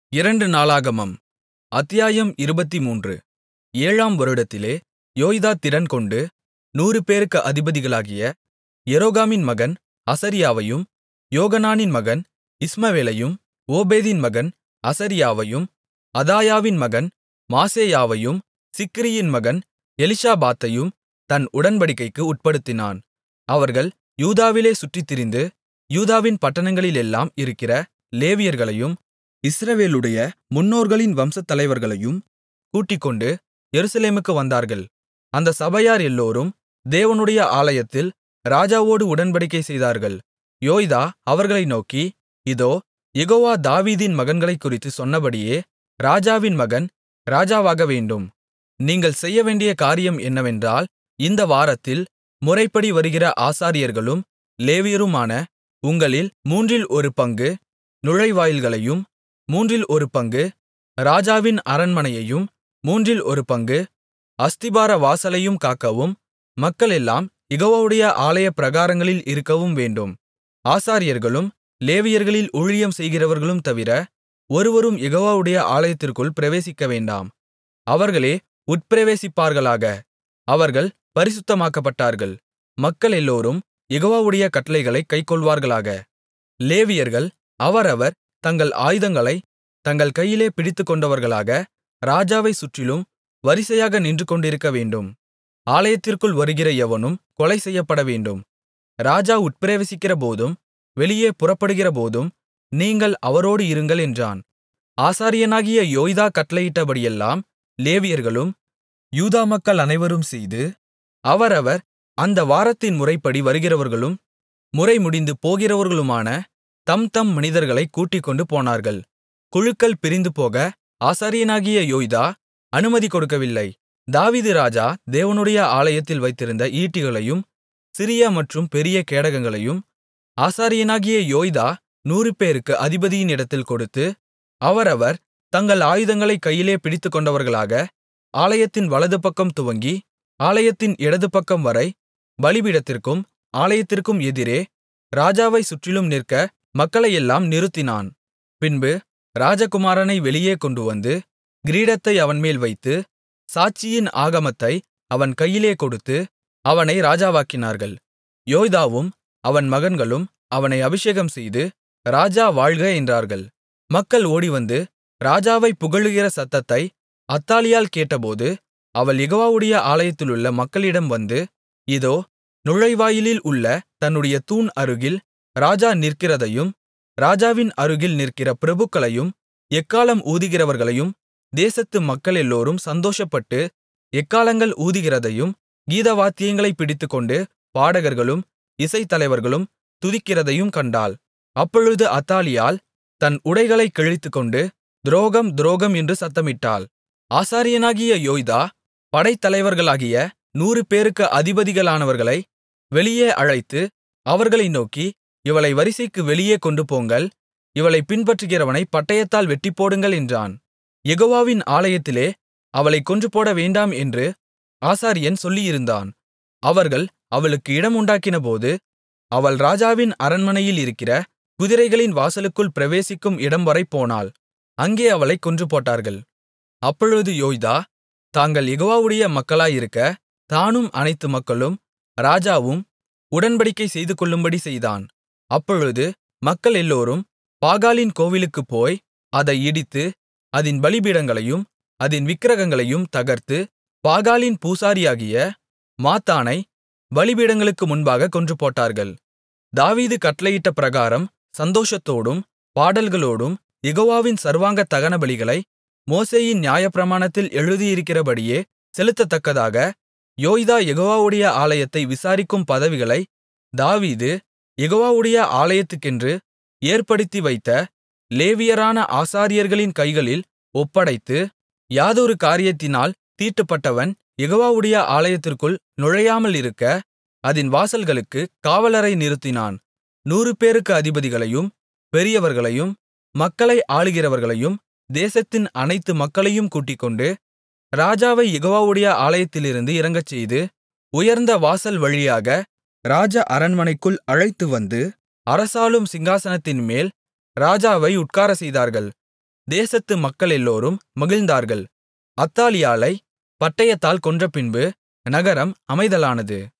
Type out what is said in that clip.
அத்தியாயம் 23 ஏழாம் வருடத்திலே யோய்தா திடன்கொண்டு 100 பேருக்கு அதிபதிகளாகிய எரோகாமின் மகன் அசரியாவையும் யோகனானின் மகன் இஸ்மவேலையும் ஓபேதின் மகன் அசரியாவையும் அதாயாவின் மகன் மாசேயாவையும் சிக்ரியின் மகன் எலிஷாபாத்தையும் தன் உடன்படிக்கைக்கு உட்படுத்தினான். அவர்கள் யூதாவிலே சுற்றித்திரிந்து யூதாவின் பட்டணங்களிலெல்லாம் இருக்கிற லேவியர்களையும் இஸ்ரவேலுடைய முன்னோர்களின் வம்சத்தலைவர்களையும் கூட்டிக்கொண்டு எருசலேமுக்கு வந்தார்கள். அந்த சபையார் எல்லோரும் தேவனுடைய ஆலயத்தில் ராஜாவோடு உடன்படிக்கை செய்தார்கள். யோய்தா அவர்களை நோக்கி, இதோ, யெகோவா தாவீதின் மகன்களைக்குறித்துச் சொன்னபடியே ராஜாவின் மகன் ராஜாவாகவேண்டும். நீங்கள் செய்யவேண்டிய காரியம் என்னவென்றால், இந்த வாரத்தில் முறைப்படி வருகிற ஆசாரியர்களும் லேவியருமான உங்களில் மூன்றில் ஒரு பங்கு நுழைவாயில்களையும், மூன்றில் ஒரு பங்கு ராஜாவின் அரண்மனையையும், மூன்றில் ஒரு பங்கு அஸ்திபார வாசலையும் காக்கவும், மக்களெல்லாம் யெகோவாவுடைய ஆலய பிராகாரங்களில் இருக்கவும் வேண்டும். ஆசாரியர்களும் லேவியர்களில் ஊழியம் செய்கிறவர்களும் தவிர ஒருவரும் யெகோவாவுடைய ஆலயத்திற்குள் பிரவேசிக்கவேண்டாம். அவர்களே உட்பிரவேசிப்பார்களாக. அவர்கள் பரிசுத்தமாக்கப்பட்டார்கள். மக்களெல்லோரும் யெகோவாவுடைய கட்டளைகளைக் கைக்கொள்வார்களாக. லேவியர்கள் அவரவர் தங்கள் ஆயுதங்களைத் தங்கள் கையிலே பிடித்துக்கொண்டவர்களாக ராஜாவைச் சுற்றிலும் வரிசையாக நின்றுகொண்டிருக்கவேண்டும். ஆலயத்திற்குள் வருகிற எவனும் கொலை செய்யப்படவேண்டும். ராஜா உட்பிரவேசிக்கிறபோதும் வெளியே புறப்படுகிறபோதும் நீங்கள் அவரோடு இருங்கள் என்றான். ஆசாரியனாகிய யோய்தா கட்டளையிட்டபடியெல்லாம் லேவியர்களும் யூதா மக்கள் அனைவரும் செய்து, அவரவர் அந்த வாரத்தின் முறைப்படி வருகிறவர்களும் முறை முடிந்து போகிறவர்களுமான தம்தம் மனிதர்களைக் கூட்டிக்கொண்டு போனார்கள். குழுக்கள் பிரிந்துபோக ஆசாரியனாகிய யோய்தா அனுமதி கொடுக்கவில்லை. தாவீது ராஜா தேவனுடைய ஆலயத்தில் வைத்திருந்த ஈட்டிகளையும் சிறிய மற்றும் பெரிய கேடகங்களையும் ஆசாரியனாகிய யோய்தா 100 பேருக்கு அதிபதியினிடத்தில் கொடுத்து, அவரவர் தங்கள் ஆயுதங்களைக் கையிலே பிடித்துக்கொண்டவர்களாக ஆலயத்தின் வலதுபக்கம் துவங்கி ஆலயத்தின் இடதுபக்கம் வரை பலிபீடத்திற்கும் ஆலயத்திற்கும் எதிரே ராஜாவைச் சுற்றிலும் நிற்க மக்களையெல்லாம் நிறுத்தினான். பின்பு ராஜகுமாரனை வெளியே கொண்டுவந்து கிரீடத்தை அவன்மேல் வைத்து சாட்சியின் ஆகமத்தை அவன் கையிலே கொடுத்து அவனை ராஜாவாக்கினார்கள். யோய்தாவும் அவன் மகன்களும் அவனை அபிஷேகம்செய்து, ராஜா வாழ்க என்றார்கள். மக்கள் ஓடிவந்து ராஜாவைப் புகழுகிற சத்தத்தை அத்தாலியாள் கேட்டபோது, அவள் யெகோவாவுடைய ஆலயத்திலுள்ள மக்களிடம் வந்து, இதோ, நுழைவாயிலில் உள்ள தன்னுடைய தூண் அருகில் ராஜா நிற்கிறதையும், ராஜாவின் அருகில் நிற்கிற பிரபுக்களையும் எக்காளம் ஊதுகிறவர்களையும் தேசத்து மக்களெல்லோரும் சந்தோஷப்பட்டு எக்காளங்கள் ஊதுகிறதையும் கீதவாத்தியங்களைப் பிடித்துக்கொண்டு பாடகர்களும் இசைத்தலைவர்களும் துதிக்கிறதையும் கண்டாள். அப்பொழுது அத்தாலியாள் தன் உடைகளைக் கிழித்துக்கொண்டு, துரோகம் துரோகம் என்று சத்தமிட்டாள். ஆசாரியனாகிய யோய்தா படைத்தலைவர்களாகிய 100 பேருக்கு அதிபதிகளானவர்களை வெளியே அழைத்து அவர்களை நோக்கி, இவளை வரிசைக்கு வெளியே கொண்டுபோங்கள், இவளைப் பின்பற்றுகிறவனைப் பட்டயத்தால் வெட்டிப்போடுங்கள் என்றான். யெகோவாவின் ஆலயத்திலே அவளைக் கொன்றுபோட வேண்டாம் என்று ஆசாரியன் சொல்லியிருந்தான். அவர்கள் அவளுக்கு இடம் உண்டாக்கினபோது அவள் ராஜாவின் அரண்மனையில் இருக்கிற குதிரைகளின் வாசலுக்குள் பிரவேசிக்கும் இடம்வரை போனாள். அங்கே அவளைக் கொன்றுபோட்டார்கள். அப்பொழுது யோய்தா தாங்கள் யெகோவாவுடைய மக்களாயிருக்க தானும் அனைத்து மக்களும் ராஜாவும் உடன்படிக்கை செய்துகொள்ளும்படி செய்தான். அப்பொழுது மக்கள் எல்லோரும் பாகாலின் கோவிலுக்குப் போய் அதை இடித்து அதின் பலிபீடங்களையும் அதின் விக்கிரகங்களையும் தகர்த்து பாகாலின் பூசாரியாகிய மாத்தானை பலிபீடங்களுக்கு முன்பாக கொன்றுபோட்டார்கள். தாவீது கட்டளையிட்ட பிரகாரம் சந்தோஷத்தோடும் பாடல்களோடும் யெகோவாவின் சர்வாங்க தகனபலிகளை மோசேயின் நியாயப்பிரமாணத்தில் எழுதியிருக்கிறபடியே செலுத்தத்தக்கதாக யோய்தா யெகோவாவுடைய ஆலயத்தை விசாரிக்கும் பதவிகளை தாவீது யெகோவாவுடைய ஆலயத்துக்கென்று ஏற்படுத்தி வைத்த லேவியரான ஆசாரியர்களின் கைகளில் ஒப்படைத்து, யாதொரு காரியத்தினால் தீட்டுப்பட்டவன் யெகோவாவுடைய ஆலயத்திற்குள் நுழையாமலிருக்க அதின் வாசல்களுக்குக் காவலரை நிறுத்தினான். 100 பேருக்கு அதிபதிகளையும் பெரியவர்களையும் மக்களை ஆளுகிறவர்களையும் தேசத்தின் அனைத்து மக்களையும் கூட்டிக்கொண்டு ராஜாவை யெகோவாவுடைய ஆலயத்திலிருந்து இறங்கச்செய்து, உயர்ந்த வாசல் வழியாக ராஜ அரண்மனைக்குள் அழைத்துவந்து அரசாளும் சிங்காசனத்தின்மேல் ராஜாவை உட்காரச்செய்தார்கள். தேசத்து மக்களெல்லோரும் மகிழ்ந்தார்கள் அத்தாலியாளைப் பட்டயத்தால் கொன்றபின்பு நகரம் அமைதலானது